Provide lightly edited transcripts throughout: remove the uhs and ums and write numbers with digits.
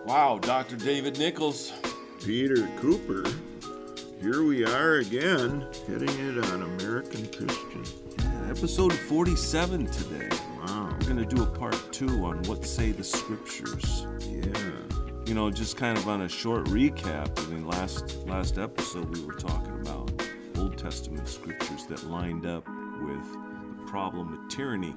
Wow, Dr. David Nichols. Peter Cooper. Here we are again, hitting it on American Christian. Yeah, episode 47 today. Wow. We're going to do a part 2 on what say the scriptures. Yeah. You know, just kind of on a short recap. I mean, last episode we were talking about Old Testament scriptures that lined up with the problem with tyranny.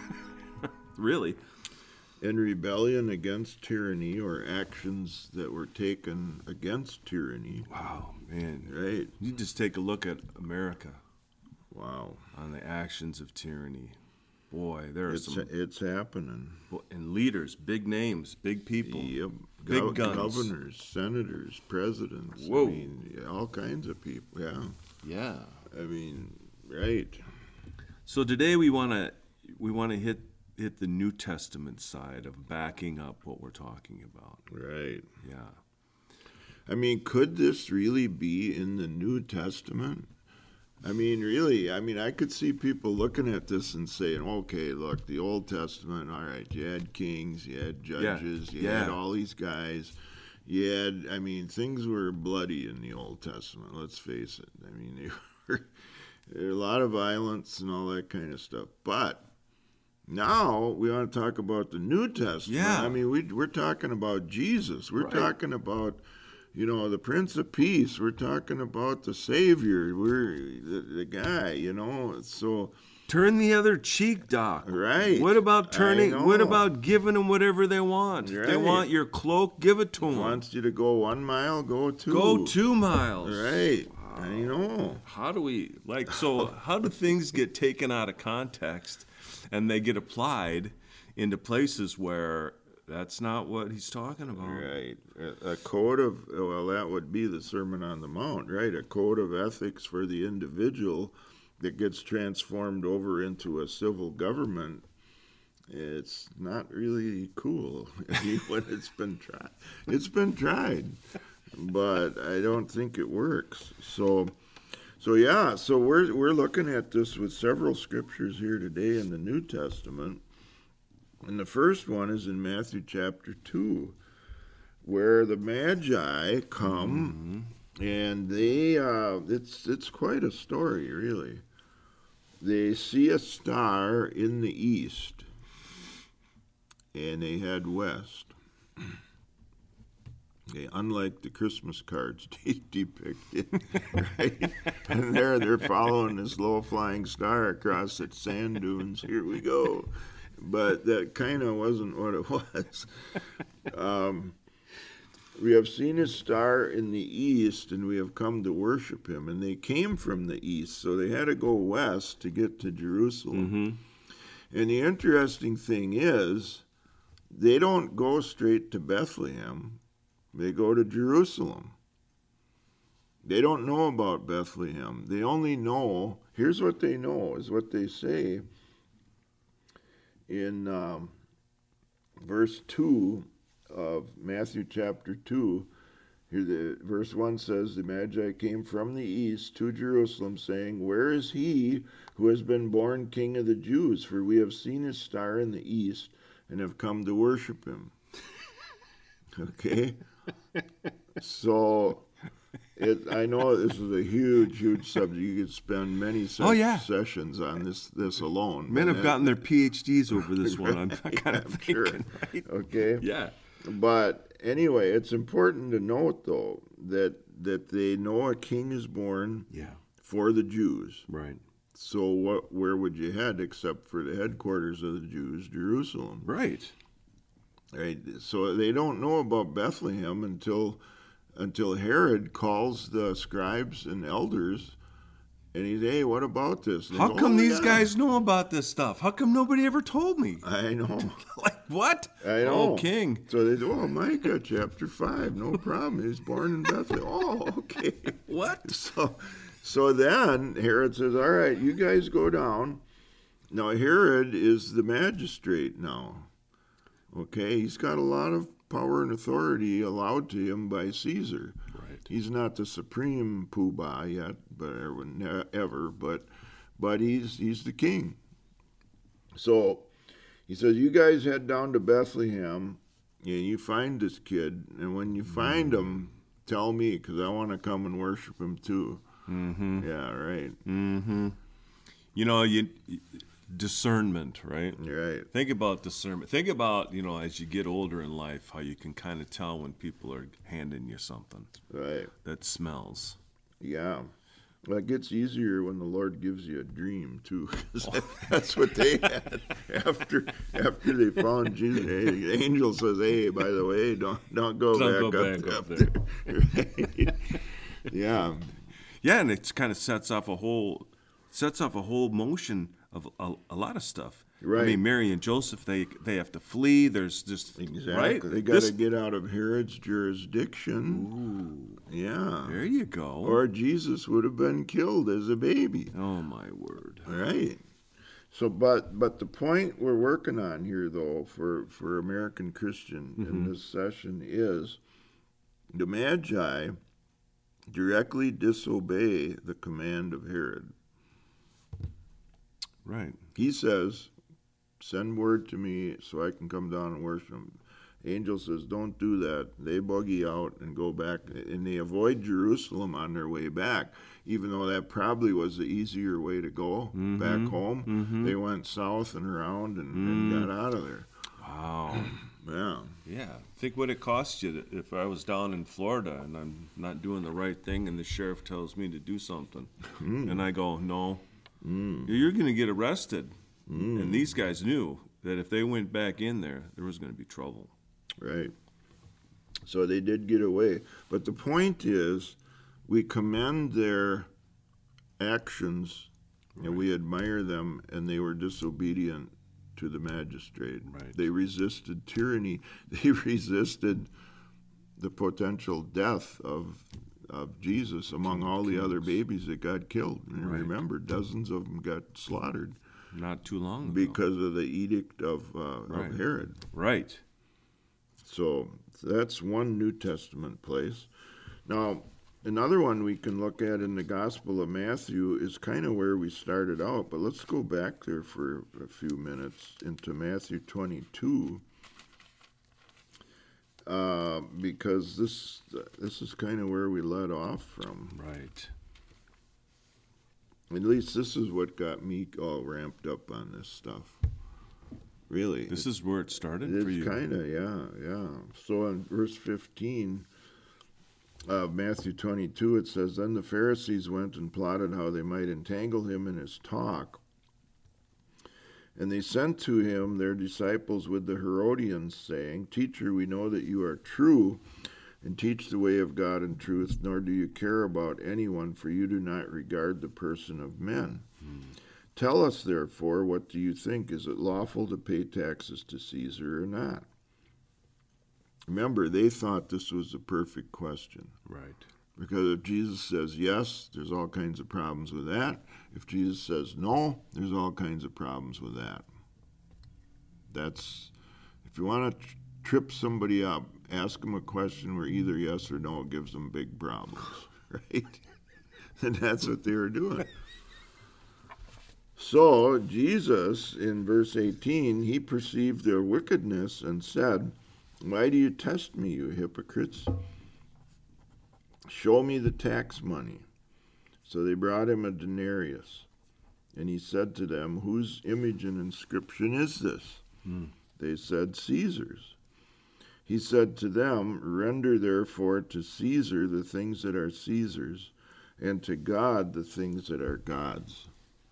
Really. In rebellion against tyranny, or actions that were taken against tyranny. Wow, man. Right. You just take a look at America. Wow. On the actions of tyranny. Boy, there are It's happening. And leaders, big names, big people. Yep. Big guns. Governors, senators, presidents. Whoa. I mean, all kinds of people. Yeah. Yeah. I mean, right. So today we want to hit the New Testament side of backing up what we're talking about. Right. Yeah. I mean, could this really be in the New Testament? I mean, really, I could see people looking at this and saying, okay, look, the Old Testament, all right, you had kings, you had judges, you had all these guys. You had, things were bloody in the Old Testament, let's face it. I mean, there were a lot of violence and all that kind of stuff. But now we want to talk about the New Testament. Yeah. I mean, we're talking about Jesus. We're Right. talking about, the Prince of Peace. We're talking about the Savior. We're the guy, So, Turn the other cheek, Doc. right. What about turning? I know. What about giving them whatever they want? If they Right. want your cloak, give it to them. Wants you to go 1 mile, go 2. Go 2 miles. Right. I know. How do we how do things get taken out of context and they get applied into places where that's not what he's talking about? Right. A code of, that would be the Sermon on the Mount, right? A code of ethics for the individual that gets transformed over into a civil government. It's not really cool when it's been tried. It's been tried, but I don't think it works. So we're looking at this with several scriptures here today in the New Testament. And the first one is in Matthew chapter 2, where the Magi come, and they it's quite a story, really. They see a star in the east, and they head west. Okay, unlike the Christmas cards depicted, right? And they're following this low-flying star across the sand dunes. Here we go. But that kind of wasn't what it was. We have seen his star in the east, and we have come to worship him. And they came from the east, so they had to go west to get to Jerusalem. Mm-hmm. And the interesting thing is, they don't go straight to Bethlehem. They go to Jerusalem. They don't know about Bethlehem. They only know, here's what they know, is what they say in verse 2 of Matthew chapter 2. Here, verse 1 says, the Magi came from the east to Jerusalem, saying, where is he who has been born King of the Jews? For we have seen his star in the east and have come to worship him. Okay? So, I know this is a huge subject. You could spend many sessions on this alone. Men have gotten their PhDs over this one. I'm kind of thinking, sure. right? Okay? Yeah. But anyway, it's important to note, though, that they know a king is born for the Jews. Right. So where would you head except for the headquarters of the Jews, Jerusalem? Right. Right. So they don't know about Bethlehem until Herod calls the scribes and elders, and he's, hey, what about this? How come these guys know about this stuff? How come nobody ever told me? I know. Like, what? I know. Oh, king. So they do, Micah chapter 5, no problem. He's born in Bethlehem. Oh, okay. What? So then Herod says, all right, you guys go down. Now Herod is the magistrate now. Okay, he's got a lot of power and authority allowed to him by Caesar. Right. He's not the supreme poobah yet, but he's the king. So he says, you guys head down to Bethlehem Yeah, you find this kid, and when you find him, tell me, because I want to come and worship him too. Mm-hmm. Yeah, right. Mm-hmm. Discernment, right? Right. Think about discernment. Think about, as you get older in life, how you can kind of tell when people are handing you something Right. that smells. Yeah. Well, it gets easier when the Lord gives you a dream too, 'cause that's what they had after they found Jesus. The angel says, "Hey, by the way, don't go back up there." Right? Yeah. Yeah, and it kind of sets off a whole motion of a lot of stuff. Right. I mean, Mary and Joseph, they have to flee. There's just Exactly. right. They got to get out of Herod's jurisdiction. Ooh, yeah. There you go. Or Jesus would have been killed as a baby. Oh my word. Right. So, but the point we're working on here, though, for American Christian in this session is the Magi directly disobey the command of Herod. Right. He says, "Send word to me so I can come down and worship him." Angel says, "Don't do that." They buggy out and go back, and they avoid Jerusalem on their way back, even though that probably was the easier way to go back home. They went south and around and got out of there. Wow. Yeah. Yeah. Think what it costs you if I was down in Florida and I'm not doing the right thing and the sheriff tells me to do something. And I go, no, you're going to get arrested. And these guys knew that if they went back in there was going to be trouble. Right. So they did get away. But the point is, we commend their actions and we admire them, and they were disobedient to the magistrate. Right. They resisted tyranny. They resisted the potential death of Jesus among all the other babies that got killed. And remember, dozens of them got slaughtered. Not too long ago. Because of the edict of Herod. Right. So that's one New Testament place. Now, another one we can look at in the Gospel of Matthew is kind of where we started out, but let's go back there for a few minutes into Matthew 22, because this is kind of where we led off from. Right. At least this is what got me all ramped up on this stuff. Really. This is where it started for you. It's kind of, yeah. So in verse 15 of Matthew 22, it says, "Then the Pharisees went and plotted how they might entangle him in his talk. And they sent to him their disciples with the Herodians, saying, 'Teacher, we know that you are true and teach the way of God in truth, nor do you care about anyone, for you do not regard the person of men. Tell us, therefore, what do you think? Is it lawful to pay taxes to Caesar or not?'" Remember, they thought this was a perfect question. Right. Because if Jesus says yes, there's all kinds of problems with that. If Jesus says no, there's all kinds of problems with that. That's, if you want to trip somebody up, ask them a question where either yes or no gives them big problems, right? And that's what they were doing. So Jesus, in verse 18, he perceived their wickedness and said, "Why do you test me, you hypocrites? Show me the tax money." So they brought him a denarius. And he said to them, "Whose image and inscription is this?" They said, "Caesar's." He said to them, "Render therefore to Caesar the things that are Caesar's, and to God the things that are God's."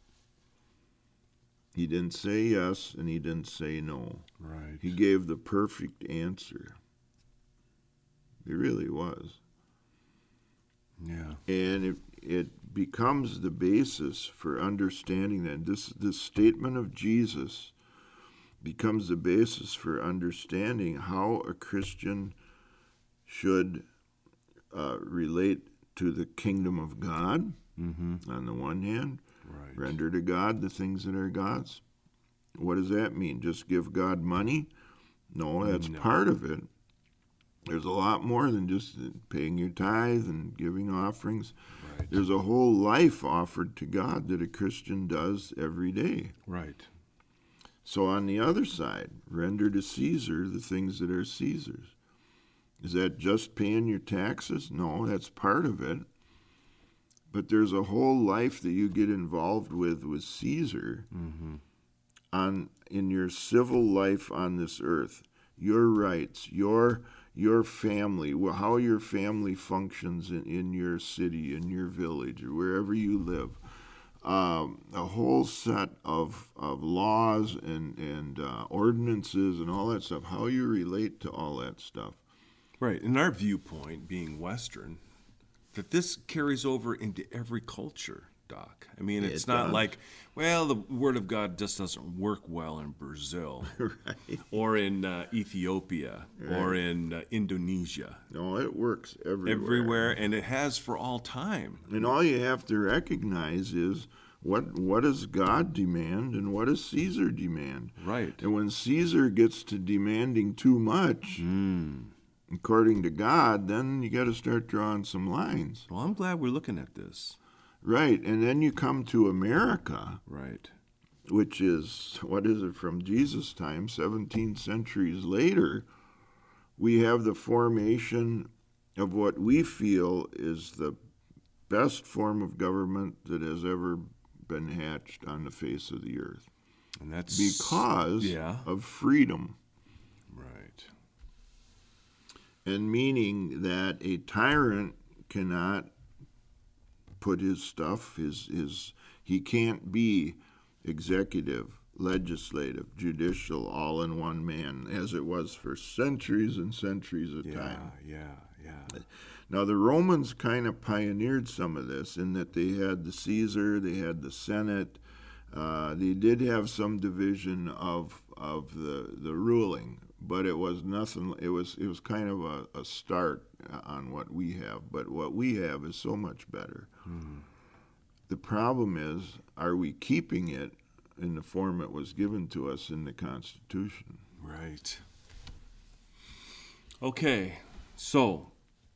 He didn't say yes, and he didn't say no. Right. He gave the perfect answer. He really was. Yeah. And it becomes the basis for understanding that. This statement of Jesus becomes the basis for understanding how a Christian should relate to the kingdom of God, on the one hand. Right. Render to God the things that are God's. What does that mean? Just give God money? No, that's part of it. There's a lot more than just paying your tithe and giving offerings. Right. There's a whole life offered to God that a Christian does every day. Right. So on the other side, render to Caesar the things that are Caesar's. Is that just paying your taxes? No, that's part of it. But there's a whole life that you get involved with Caesar in your civil life on this earth. Your rights, your family, how your family functions in your city, in your village, or wherever you live. A whole set of laws and ordinances and all that stuff, how you relate to all that stuff. Right. In our viewpoint, being Western, that this carries over into every culture, Doc. I mean, it's not like, well, the Word of God just doesn't work well in Brazil Right. or in Ethiopia or in Indonesia. No, it works everywhere. Everywhere, and it has for all time. And all you have to recognize is what does God demand and what does Caesar demand? Right. And when Caesar gets to demanding too much, according to God, then you got to start drawing some lines. Well, I'm glad we're looking at this. Right. And then you come to America, Right. which is, what is it, from Jesus' time, 17 centuries later, we have the formation of what we feel is the best form of government that has ever been hatched on the face of the earth. And that's Because of freedom. Right. And meaning that a tyrant cannot put his stuff, he can't be executive, legislative, judicial, all in one man, as it was for centuries and centuries of time. Yeah. Now, the Romans kind of pioneered some of this in that they had the Caesar, they had the Senate. They did have some division of the ruling, but it was nothing. It was kind of a start on what we have. But what we have is so much better. The problem is, are we keeping it in the form it was given to us in the Constitution? Right. Okay, so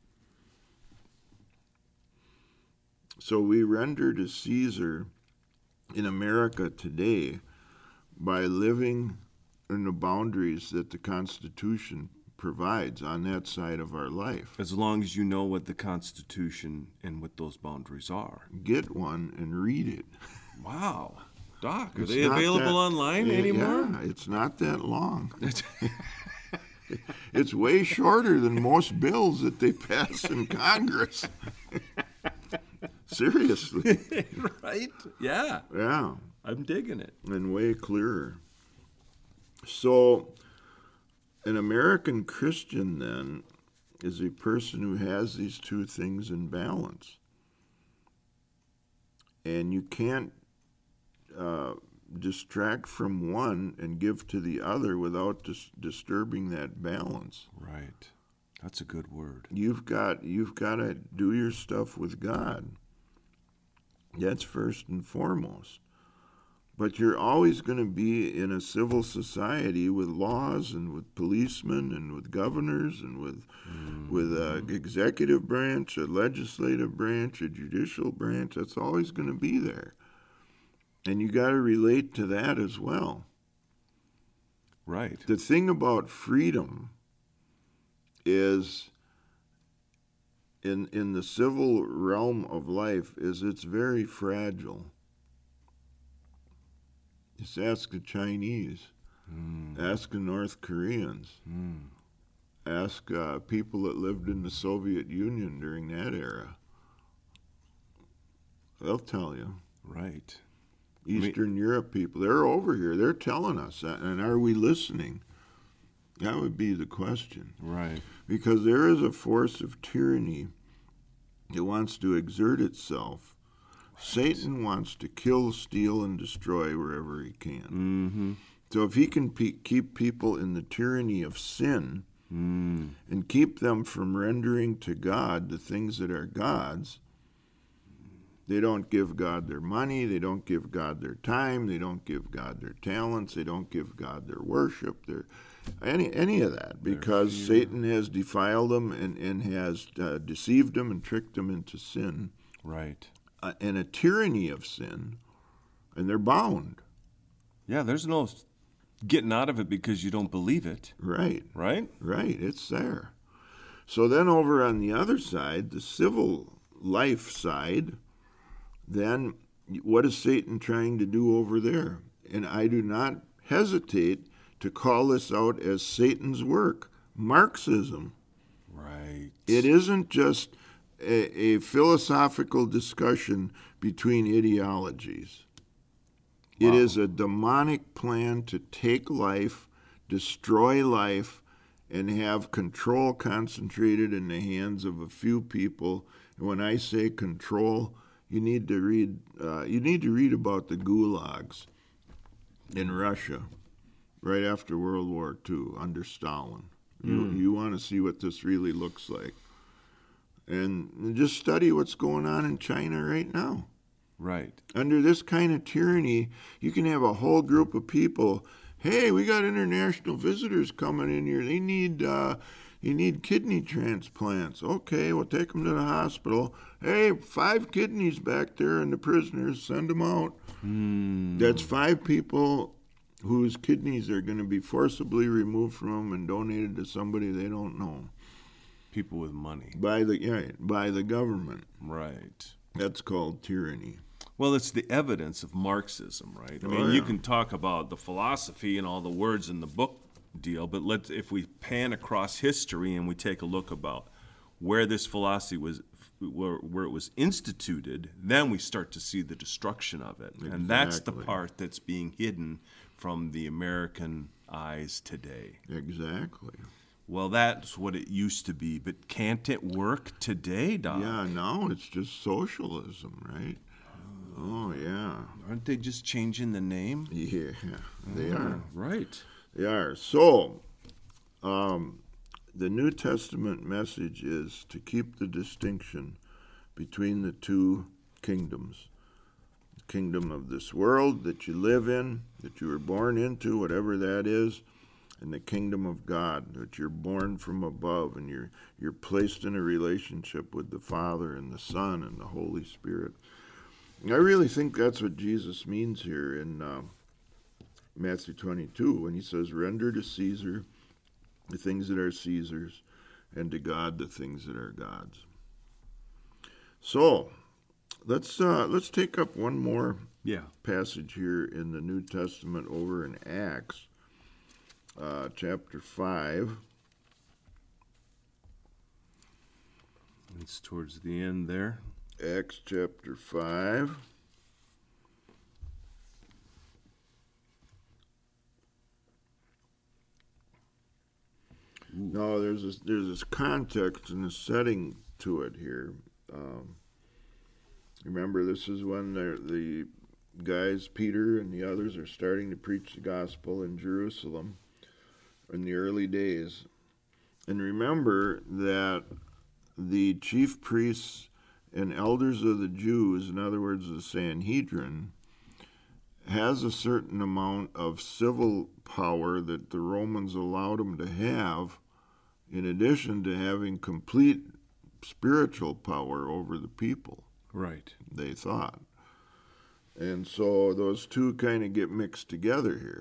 we render to Caesar in America today by living in the boundaries that the Constitution provides on that side of our life. as long as you know what the Constitution and what those boundaries are. Get one and read it. Wow. Doc, are It's they not available that- online anymore? Yeah, it's not that long. It's way shorter than most bills that they pass in Congress. Seriously. Right? Yeah. Yeah, I'm digging it. and way clearer. So, an American Christian, then, is a person who has these two things in balance. And you can't distract from one and give to the other without disturbing that balance. Right. That's a good word. You've got to do your stuff with God. That's first and foremost. But you're always going to be in a civil society with laws and with policemen and with governors and with a executive branch, a legislative branch, a judicial branch. That's always going to be there. And you got to relate to that as well. Right. The thing about freedom is in the civil realm of life is it's very fragile. Just ask the Chinese, ask the North Koreans, ask people that lived in the Soviet Union during that era. They'll tell you. Right. Eastern Europe people, they're over here. They're telling us that. And are we listening? That would be the question. Right. Because there is a force of tyranny that wants to exert itself. Right. Satan wants to kill, steal, and destroy wherever he can. Mm-hmm. So if he can keep people in the tyranny of sin and keep them from rendering to God the things that are God's, they don't give God their money, they don't give God their time, they don't give God their talents, they don't give God their worship, any of that, because Satan has defiled them and has deceived them and tricked them into sin. Right. And a tyranny of sin, and they're bound. Yeah, there's no getting out of it because you don't believe it, Right, right? right. It's there. So then over on the other side, the civil life side, then what is Satan trying to do over there? And I do not hesitate to call this out as Satan's work, Marxism. Right. It isn't just a philosophical discussion between ideologies. It is a demonic plan to take life, destroy life, and have control concentrated in the hands of a few people. And when I say control, you need to read about the gulags in Russia right after World War II under Stalin. You want to see what this really looks like. And just study what's going on in China right now. Right. Under this kind of tyranny, you can have a whole group of people. Hey, we got international visitors coming in here. They need kidney transplants. Okay, we'll take them to the hospital. Hey, 5 kidneys back there in the prisoners. Send them out. That's 5 people whose kidneys are going to be forcibly removed from them and donated to somebody they don't know. People with money. By the government. Right. That's called tyranny. Well, it's the evidence of Marxism, right? I mean, you can talk about the philosophy and all the words in the book deal, but if we pan across history and we take a look about where this philosophy was, where it was instituted, then we start to see the destruction of it. Exactly. And that's the part that's being hidden from the American eyes today. Exactly. Well, that's what it used to be, but can't it work today, Doc? Yeah, now it's just socialism, right? Oh, yeah. Aren't they just changing the name? Yeah, they are. Right. They are. So, the New Testament message is to keep the distinction between the 2 kingdoms. The kingdom of this world that you live in, that you were born into, whatever that is, and the kingdom of God, that you're born from above and you're placed in a relationship with the Father and the Son and the Holy Spirit. And I really think that's what Jesus means here in Matthew 22 when he says, "Render to Caesar the things that are Caesar's, and to God the things that are God's." So let's take up one more passage here in the New Testament over in Acts. Chapter 5. It's towards the end there. Acts chapter 5. No, there's this context and a setting to it here. Remember, this is when the guys, Peter and the others, are starting to preach the gospel in Jerusalem in the early days. And remember that the chief priests and elders of the Jews, in other words, the Sanhedrin, has a certain amount of civil power that the Romans allowed them to have, in addition to having complete spiritual power over the people. Right. They thought. And so those two kind of get mixed together here.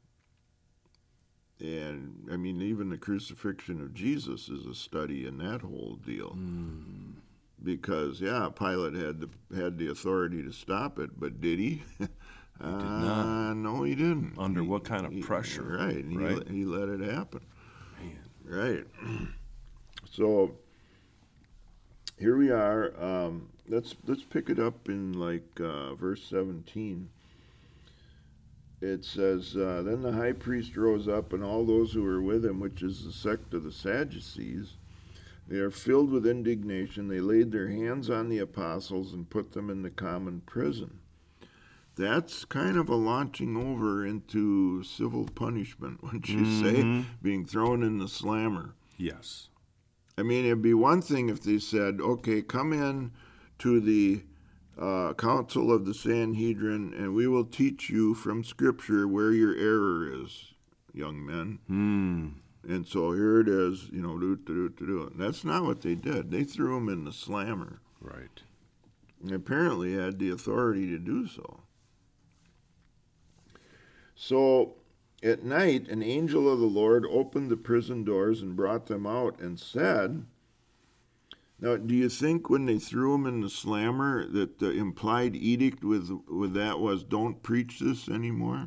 And, I mean, even the crucifixion of Jesus is a study in that whole deal. Because, Pilate had the authority to stop it, but did he? He did not. No, he didn't. Under what kind of pressure? Right. He let it happen. Man. Right. So here we are. Let's pick it up in verse 17. It says, "Then the high priest rose up, and all those who were with him, which is the sect of the Sadducees, they are filled with indignation. They laid their hands on the apostles and put them in the common prison." That's kind of a launching over into civil punishment, wouldn't you say? Being thrown in the slammer. Yes. I mean, it'd be one thing if they said, okay, come in to the council of the Sanhedrin, and we will teach you from Scripture where your error is, young men. And so here it is, do. And that's not what they did. They threw him in the slammer. Right. And apparently had the authority to do so. So At night, an angel of the Lord opened the prison doors and brought them out and said, now, do you think when they threw him in the slammer that the implied edict with that was, don't preach this anymore?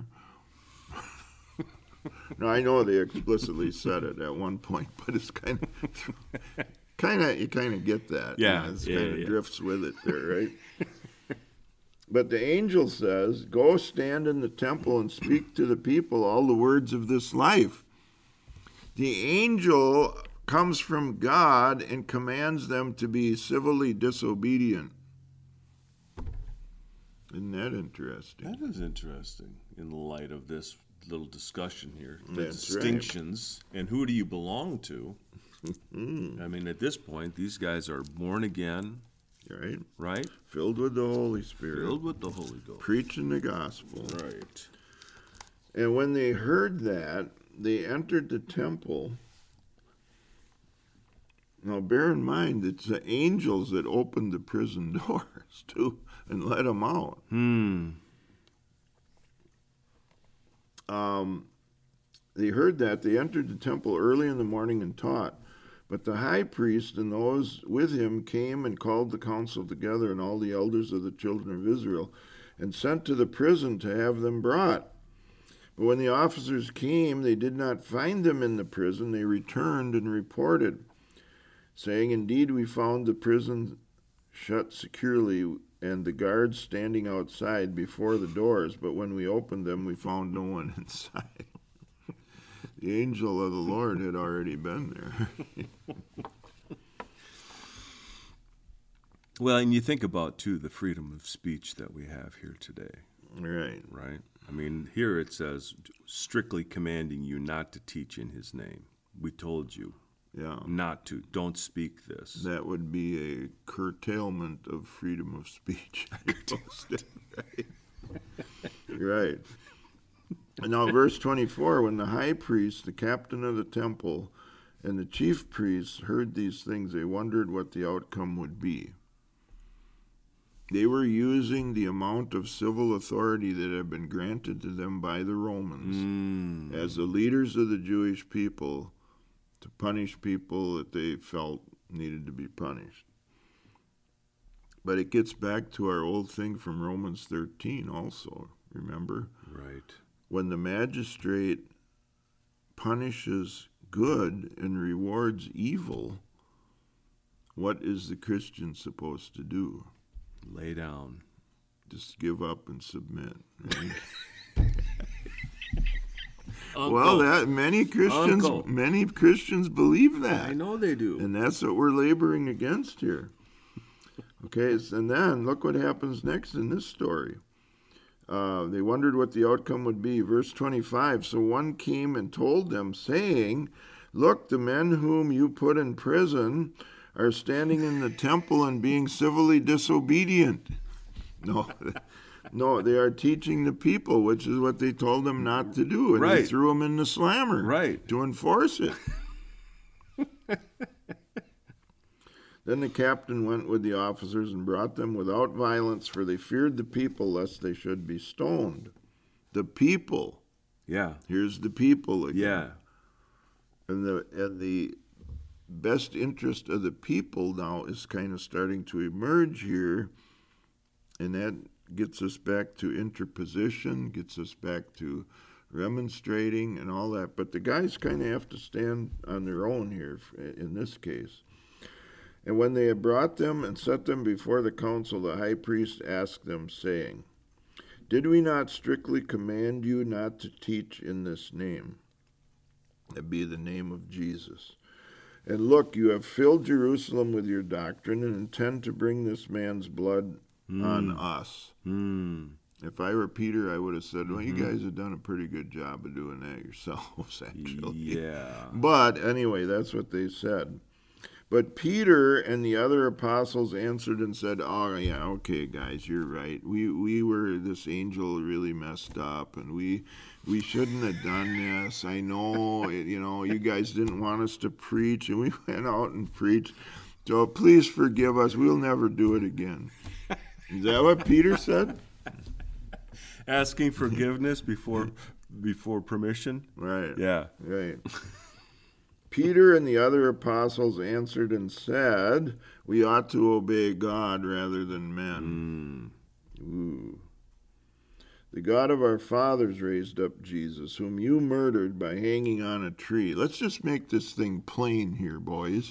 No, I know they explicitly said it at one point, but it's kind of you kind of get that. Yeah, it's kind of drifts with it there, right? But the angel says, go stand in the temple and speak to the people all the words of this life. The angel comes from God and commands them to be civilly disobedient. Isn't that interesting? That is interesting in the light of this little discussion here. The That's distinctions and who do you belong to? I mean, at this point, these guys are born again. Right? Filled with the Holy Spirit. Filled with the Holy Ghost. Preaching the gospel. Right. And when they heard that, they entered the temple. Now, bear in mind, it's the angels that opened the prison doors, too, and let them out. They heard that. They entered the temple early in the morning and taught. But the high priest and those with him came and called the council together and all the elders of the children of Israel and sent to the prison to have them brought. But when the officers came, they did not find them in the prison. They returned and reported, saying, indeed, we found the prison shut securely and the guards standing outside before the doors. But when we opened them, we found no one inside. The angel of the Lord had already been there. Well, and you think about, too, the freedom of speech that we have here today. Right. Right? I mean, here it says, strictly commanding you not to teach in his name. We told you not to. Don't speak this. That would be a curtailment of freedom of speech. Right. And now verse 24, when the high priest, the captain of the temple, and the chief priests heard these things, they wondered what the outcome would be. They were using the amount of civil authority that had been granted to them by the Romans as the leaders of the Jewish people to punish people that they felt needed to be punished. But it gets back to our old thing from Romans 13 also, remember? Right. When the magistrate punishes good and rewards evil, what is the Christian supposed to do? Lay down. Just give up and submit. Right? Well, many Christians believe that. I know they do. And that's what we're laboring against here. Okay, and then look what happens next in this story. They wondered what the outcome would be. Verse 25, so one came and told them, saying, look, the men whom you put in prison are standing in the temple and being civilly disobedient. No, they are teaching the people, which is what they told them not to do. And they threw them in the slammer to enforce it. Then the captain went with the officers and brought them without violence, for they feared the people, lest they should be stoned. The people. Yeah. Here's the people again. Yeah. And the best interest of the people now is kind of starting to emerge here, and that gets us back to interposition, gets us back to remonstrating and all that. But the guys kind of have to stand on their own here in this case. And when they had brought them and set them before the council, the high priest asked them, saying, did we not strictly command you not to teach in this name? That be the name of Jesus. And look, you have filled Jerusalem with your doctrine and intend to bring this man's blood on us. If I were Peter, I would have said, well, you guys have done a pretty good job of doing that yourselves, actually. Yeah. But anyway, that's what they said. But Peter and the other apostles answered and said, oh, yeah, okay, guys, you're right. We were, this angel really messed up, and we shouldn't have done this. I know, you guys didn't want us to preach, and we went out and preached. So please forgive us. We'll never do it again. Is that what Peter said? Asking forgiveness before before permission. Right. Yeah. Right. Peter and the other apostles answered and said, we ought to obey God rather than men. Ooh. The God of our fathers raised up Jesus, whom you murdered by hanging on a tree. Let's just make this thing plain here, boys.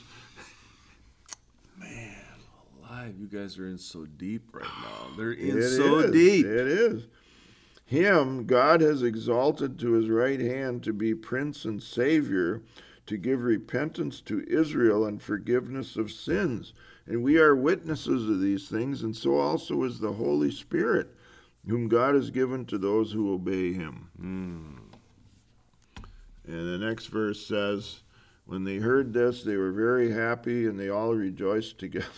Man, alive, you guys are in so deep right now. They're in It deep. is. Him God has exalted to his right hand to be Prince and Savior, to give repentance to Israel and forgiveness of sins. And we are witnesses of these things, and so also is the Holy Spirit, whom God has given to those who obey him. And the next verse says, when they heard this, they were very happy, and they all rejoiced together.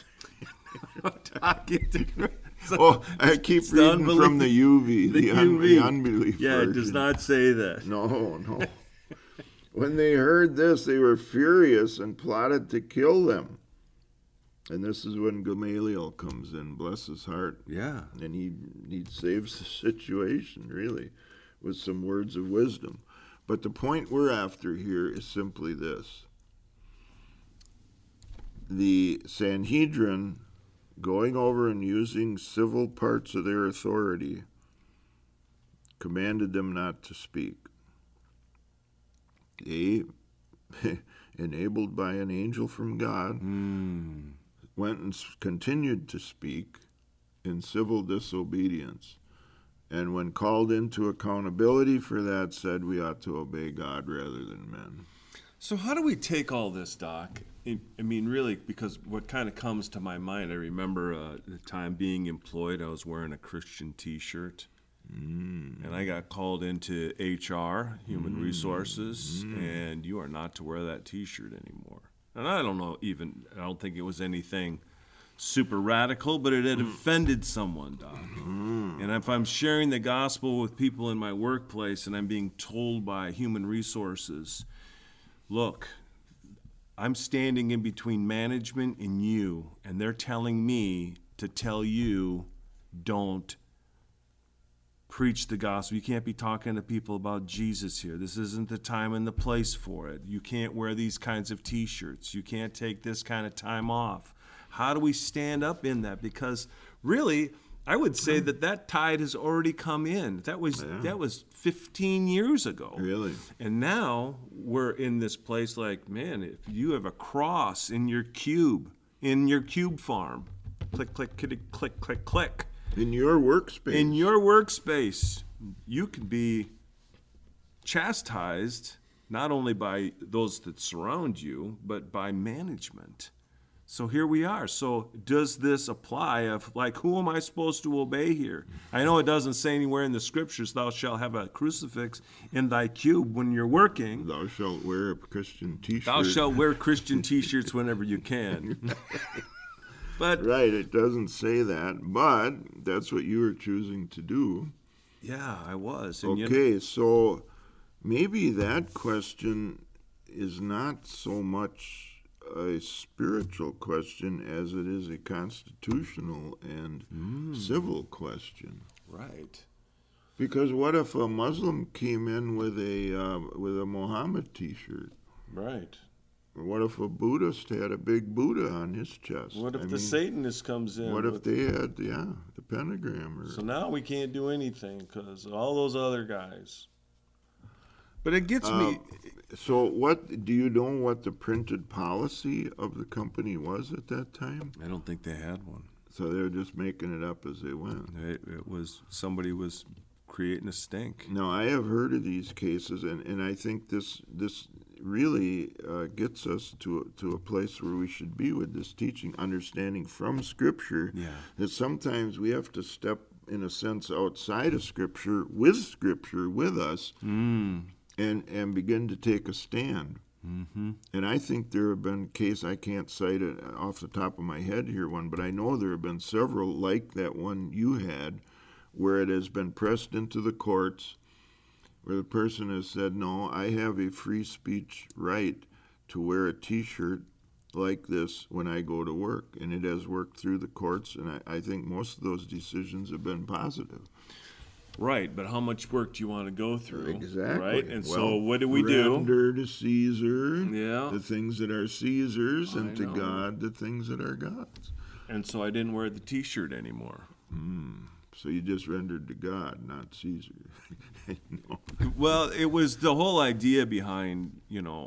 Oh, I keep reading from the UV, the unbelief Yeah, version. it does not say that. No. When they heard this, they were furious and plotted to kill them. And this is when Gamaliel comes in, bless his heart. Yeah. And he saves the situation, really, with some words of wisdom. But the point we're after here is simply this. The Sanhedrin, going over and using civil parts of their authority, commanded them not to speak. They, enabled by an angel from God, went and continued to speak in civil disobedience. And when called into accountability for that, said we ought to obey God rather than men. So how do we take all this, Doc? I mean, really, because what kind of comes to my mind, I remember the time being employed, I was wearing a Christian T-shirt. And I got called into HR, Human Resources, and you are not to wear that T-shirt anymore. And I don't think it was anything super radical, but it had offended someone, Doc. And if I'm sharing the gospel with people in my workplace and I'm being told by Human Resources, look, I'm standing in between management and you, and they're telling me to tell you, don't preach the gospel. You can't be talking to people about Jesus here. This isn't the time and the place for it. You can't wear these kinds of T-shirts. You can't take this kind of time off. How do we stand up in that? Because really, I would say that tide has already come in. That was 15 years ago. Really? And now we're in this place like, man, if you have a cross in your cube farm, click, click, click, click, click, click. In your workspace. In your workspace, you can be chastised not only by those that surround you, but by management. So here we are. So does this apply of like, who am I supposed to obey here? I know it doesn't say anywhere in the scriptures, thou shalt have a crucifix in thy cube when you're working. Thou shalt wear a Christian T-shirt. Thou shalt wear Christian T-shirts whenever you can. But right, it doesn't say that, but that's what you were choosing to do. Yeah, I was. And okay, so maybe that question is not so much a spiritual question as it is a constitutional and civil question. Right. Because what if a Muslim came in with a Muhammad T-shirt? Right. Or what if a Buddhist had a big Buddha on his chest? What if the Satanist comes in? What if they had, the pentagram? So now we can't do anything because all those other guys. But it gets me. So what, do you know what the printed policy of the company was at that time? I don't think they had one. So they were just making it up as they went. It was, somebody was creating a stink. No, I have heard of these cases, and I think this really gets us to a place where we should be with this teaching, understanding from Scripture that sometimes we have to step, in a sense, outside of Scripture with us and begin to take a stand. Mm-hmm. And I think there have been cases, I can't cite it off the top of my head here one, but I know there have been several like that one you had, where it has been pressed into the courts, where the person has said, no, I have a free speech right to wear a T-shirt like this when I go to work. And it has worked through the courts, and I think most of those decisions have been positive. Right, but how much work do you want to go through? Exactly. Right, and well, so what do we do? Render to Caesar Yeah. the things that are Caesar's, and I to know. God the things that are God's. And so I didn't wear the T-shirt anymore. So you just rendered to God, not Caesar. No. Well, it was the whole idea behind,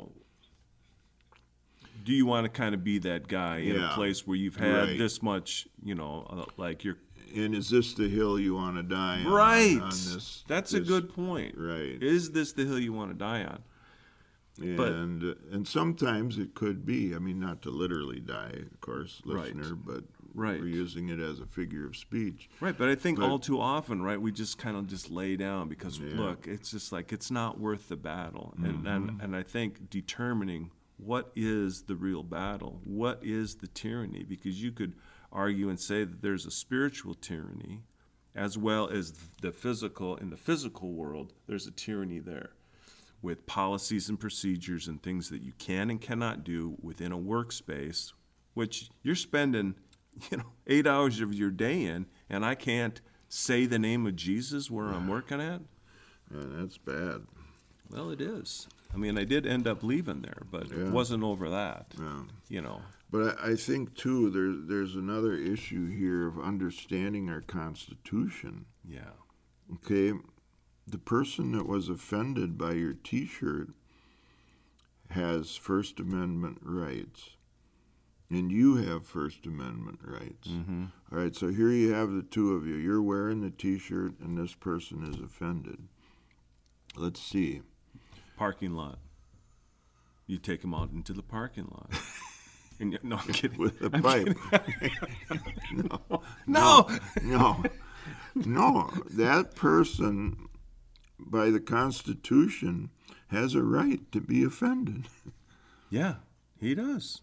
do you want to kind of be that guy in a Yeah. place where you've had Right. this much, like you're And is this the hill you want to die on? right. On this, That's a this- good point. Right. Is this the hill you want to die on? But- And sometimes it could be. I mean, not to literally die, of course, Right. listener, but Right. we're using it as a figure of speech. Right, but I think But- all too often, right, we just kind of just lay down because, Yeah. look, it's just like it's not worth the battle. Mm-hmm. And I think determining what is the real battle, what is the tyranny, because you could argue and say that there's a spiritual tyranny as well as the physical. In the physical world, there's a tyranny there with policies and procedures and things that you can and cannot do within a workspace, which you're spending 8 hours of your day in, and I can't say the name of Jesus where I'm working at? That's bad. Well, it is. I mean, I did end up leaving there, but Yeah. it wasn't over that, Yeah. But I think, too, there's another issue here of understanding our Constitution. Yeah. Okay? The person that was offended by your T-shirt has First Amendment rights. And you have First Amendment rights. Mm-hmm. All right, so here you have the two of you. You're wearing the T-shirt, and this person is offended. Let's see. Parking lot. You take them out into the parking lot. And no, I'm kidding. With a I'm pipe. kidding. No. No. No. That person, by the Constitution, has a right to be offended. Yeah, he does.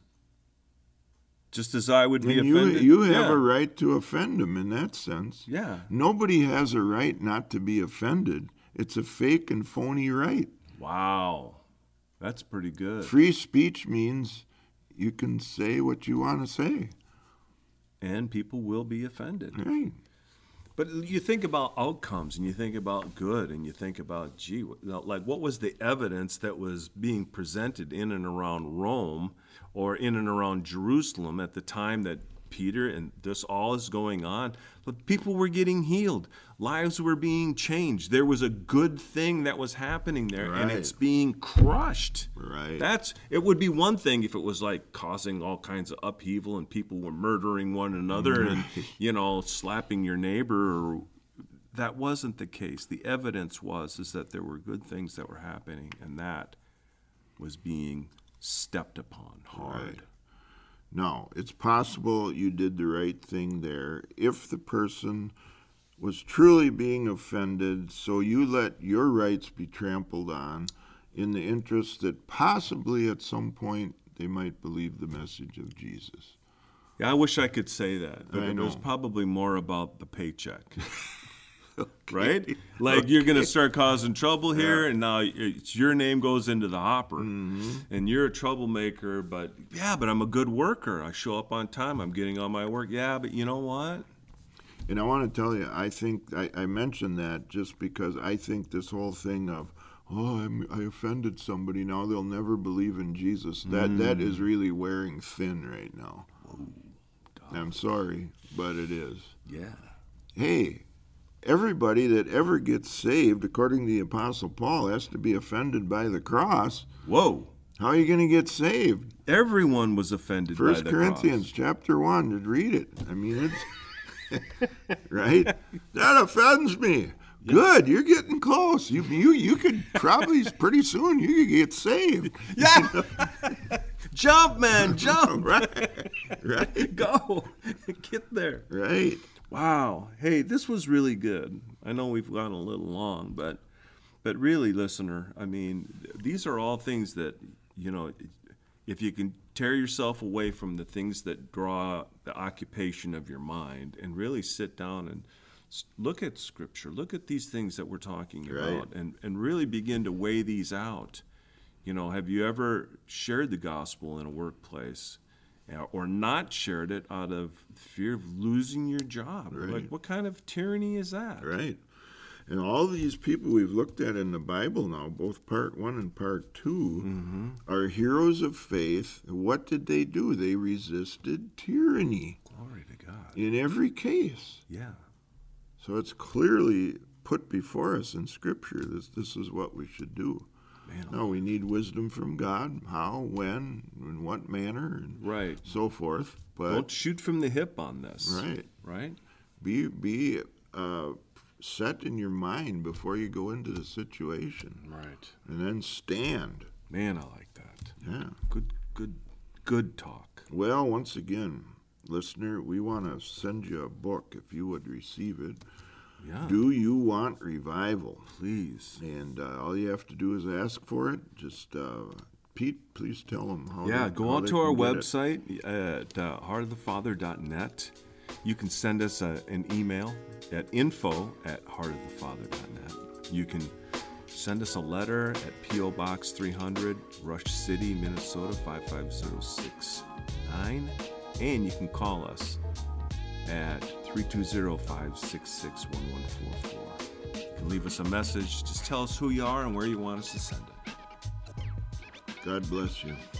Just as I would be And offended. you have Yeah. a right to offend him in that sense. Yeah. Nobody has a right not to be offended. It's a fake and phony right. Wow. That's pretty good. Free speech means you can say what you want to say. And people will be offended. Right. But you think about outcomes, and you think about good, and you think about, gee, like what was the evidence that was being presented in and around Rome or in and around Jerusalem at the time that Peter and this all is going on? But people were getting healed. Lives were being changed. There was a good thing that was happening there, and Right. it's being crushed. Right. It would be one thing if it was like causing all kinds of upheaval and people were murdering one another and, slapping your neighbor. That wasn't the case. The evidence is that there were good things that were happening, and that was being stepped upon hard. Right. No, it's possible you did the right thing there if the person was truly being offended, so you let your rights be trampled on in the interest that possibly at some point they might believe the message of Jesus. Yeah, I wish I could say that, but I it was know. probably more about the paycheck. Right? Like you're going to start causing trouble here, and now your name goes into the hopper, and you're a troublemaker, but I'm a good worker. I show up on time. I'm getting on my work. Yeah, but you know what? And I want to tell you, I think I mentioned that just because I think this whole thing of, I offended somebody, now they'll never believe in Jesus, that is really wearing thin right now. I'm sorry, but it is. Yeah. Hey, everybody that ever gets saved, according to the Apostle Paul, has to be offended by the cross. Whoa. How are you going to get saved? Everyone was offended by 1 the Corinthians cross. chapter 1, just read it. I mean, it's right? That offends me. Yeah. Good, you're getting close. You could probably pretty soon you could get saved. Yeah. Jump, man, jump. Right. Go. Get there. Right. Wow. Hey, this was really good. I know we've gone a little long, but really, listener, I mean, these are all things that, if you can tear yourself away from the things that draw the occupation of your mind and really sit down and look at Scripture, look at these things that we're talking about, and really begin to weigh these out. Have you ever shared the gospel in a workplace or not shared it out of fear of losing your job? Right. Like, what kind of tyranny is that? Right. And all these people we've looked at in the Bible now, both part 1 and part 2, are heroes of faith. What did they do? They resisted tyranny. Glory to God. In every case. Yeah. So it's clearly put before us in Scripture that this is what we should do. Man, now, we need wisdom from God, how, when, in what manner, and right. so forth. But don't shoot from the hip on this. Right. Right? Be set in your mind before you go into the situation. Right. And then stand. Man, I like that. Yeah. Good talk. Well, once again, listener, we want to send you a book if you would receive it. Yeah. Do you want revival? Please. And all you have to do is ask for it. Just, Pete, please tell them how. Yeah, go out to our website at heartofthefather.net. You can send us an email at info@heartofthefather.net. You can send us a letter at P.O. Box 300, Rush City, Minnesota 55069. And you can call us at 320-566-1144. You can leave us a message. Just tell us who you are and where you want us to send it. God bless you.